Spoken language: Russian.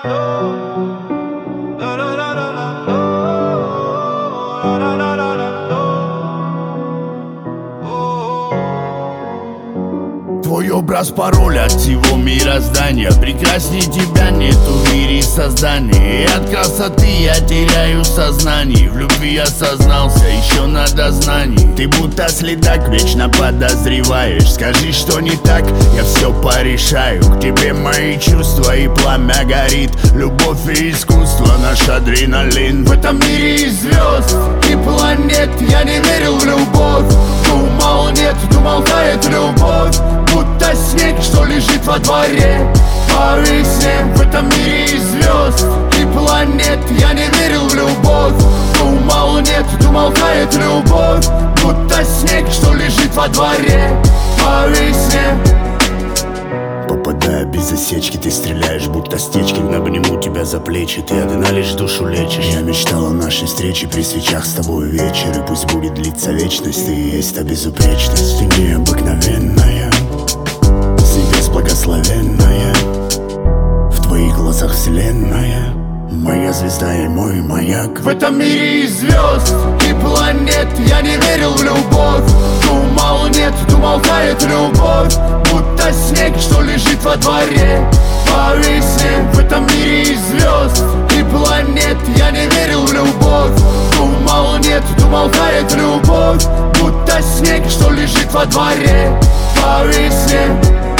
Твой образ пароль от всего мироздания. Прекрасней тебя нету в мире создания. И от красоты я теряю сознание. В любви я сознался еще на дознании. Ты будто следак, вечно подозреваешь. Скажи, что не так, я все порешаю. К тебе мои чувства и пламя горит. Любовь и искусство, наш адреналин. В этом мире и звезд, и планет. Я не верил в любовь. Думал нет, думал тает любовь. Будто снег, что лежит во дворе по весне. В этом мире и звезд, и планет. Я не верил в любовь. Думал нет, думал тает любовь. Будто снег, что лежит во дворе по весне. Попадая без засечки, ты стреляешь, будто стечки. Обниму тебя за плечи, ты одна лишь душу лечишь. Я мечтал о нашей встрече при свечах с тобой вечер. И пусть будет длиться вечность, ты и есть та безупречность. Ты необыкновенная, с небес благословенная. В твоих глазах вселенная, моя звезда и мой маяк. В этом мире и звезд, и планет. Я не верил в любовь. Думал нет, думал тает любовь. Будто снег, что лежит во дворе по весне. В этом мире и звезд, и планет. Я не верил в любовь. Думал нет, думал тает любовь. Будто снег, что лежит во дворе по весне.